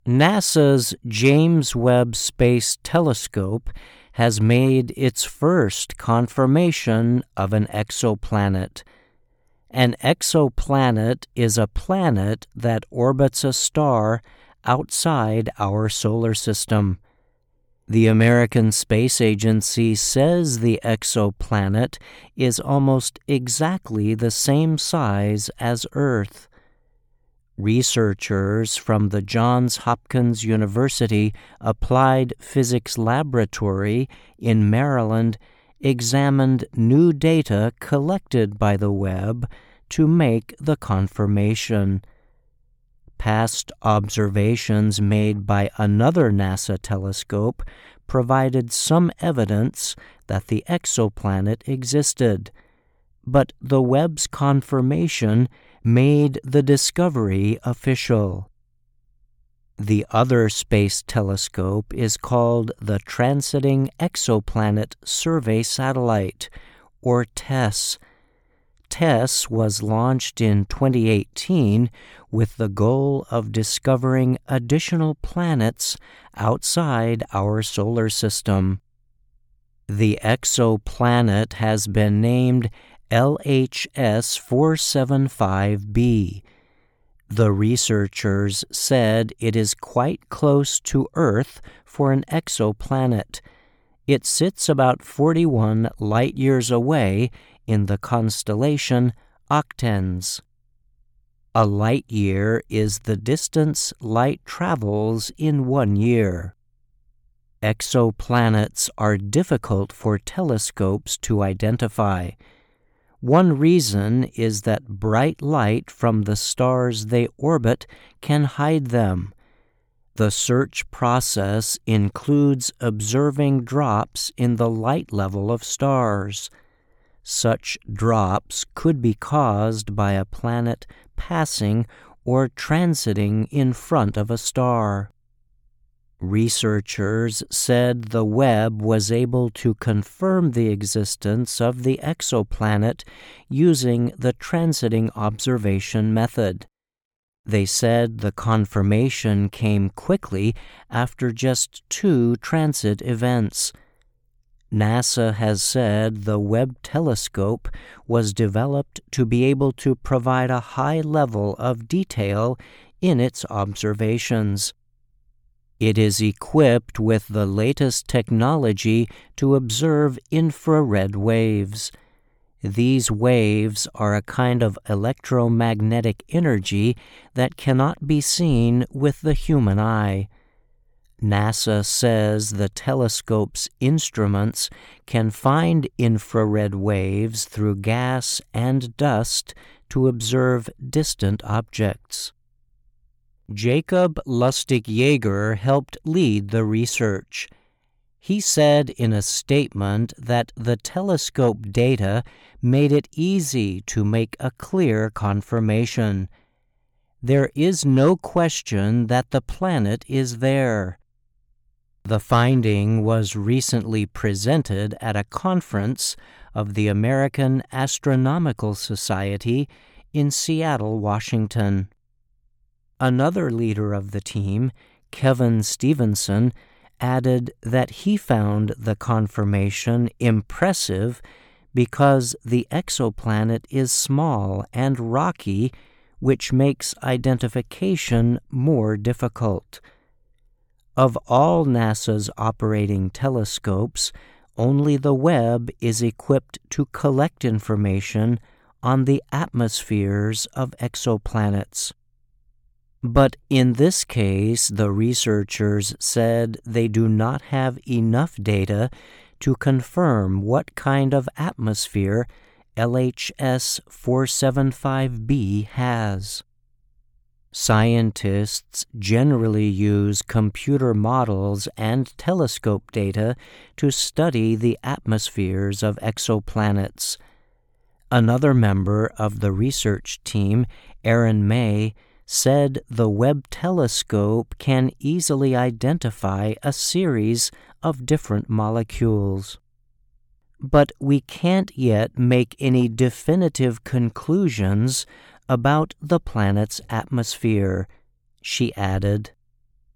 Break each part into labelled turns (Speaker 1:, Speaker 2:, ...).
Speaker 1: NASA's James Webb Space Telescope has made its first confirmation of an exoplanet. An exoplanet is a planet that orbits a star outside our solar system. The American Space Agency says the exoplanet is almost exactly the same size as Earth. Researchers from the Johns Hopkins University Applied Physics Laboratory in Maryland examined new data collected by the Webb to make the confirmation. Past observations made by another NASA telescope provided some evidence that the exoplanet existed, but the Webb's confirmation made the discovery official. The other space telescope is called the Transiting Exoplanet Survey Satellite, or TESS. TESS was launched in 2018 with the goal of discovering additional planets outside our solar system. The exoplanet has been named LHS 475b. The researchers said it is quite close to Earth for an exoplanet. It sits about 41 light-years away in the constellation Octans. A light-year is the distance light travels in 1 year. Exoplanets are difficult for telescopes to identify. One reason is that bright light from the stars they orbit can hide them. The search process includes observing drops in the light level of stars. Such drops could be caused by a planet passing or transiting in front of a star. Researchers said the Webb was able to confirm the existence of the exoplanet using the transiting observation method. They said the confirmation came quickly after just 2 transit events. NASA has said the Webb telescope was developed to be able to provide a high level of detail in its observations. It is equipped with the latest technology to observe infrared waves. These waves are a kind of electromagnetic energy that cannot be seen with the human eye. NASA says the telescope's instruments can find infrared waves through gas and dust to observe distant objects. Jacob Lustig-Jaeger helped lead the research. He said in a statement that the telescope data made it easy to make a clear confirmation. There is no question that the planet is there. The finding was recently presented at a conference of the American Astronomical Society in Seattle, Washington. Another leader of the team, Kevin Stevenson, added that he found the confirmation impressive because the exoplanet is small and rocky, which makes identification more difficult. Of all NASA's operating telescopes, only the Webb is equipped to collect information on the atmospheres of exoplanets. But in this case, the researchers said they do not have enough data to confirm what kind of atmosphere LHS 475b has. Scientists generally use computer models and telescope data to study the atmospheres of exoplanets. Another member of the research team, Aaron May, said the Webb telescope can easily identify a series of different molecules. But we can't yet make any definitive conclusions about the planet's atmosphere, she added.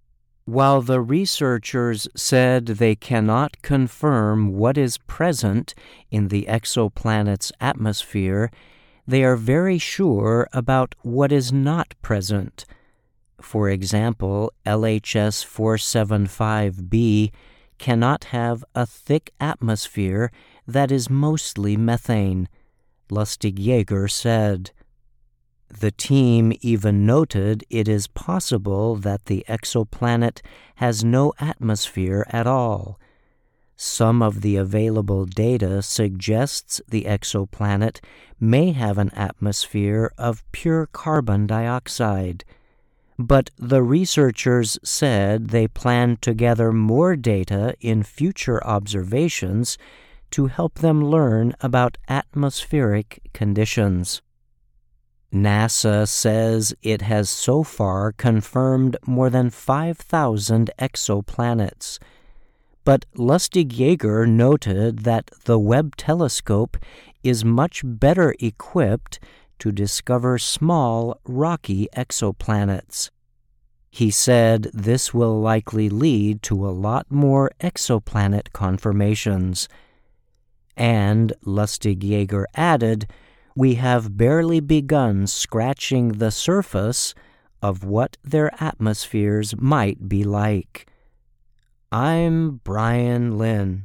Speaker 1: While the researchers said they cannot confirm what is present in the exoplanet's atmosphere, they are very sure about what is not present. For example, LHS 475b cannot have a thick atmosphere that is mostly methane, Lustig-Jaeger said. The team even noted it is possible that the exoplanet has no atmosphere at all. Some of the available data suggests the exoplanet may have an atmosphere of pure carbon dioxide. But the researchers said they plan to gather more data in future observations to help them learn about atmospheric conditions. NASA says it has so far confirmed more than 5,000 exoplanets. But Lustig-Jaeger noted that the Webb telescope is much better equipped to discover small, rocky exoplanets. He said this will likely lead to a lot more exoplanet confirmations. And, Lustig-Jaeger added, we have barely begun scratching the surface of what their atmospheres might be like. I'm Brian Lynn.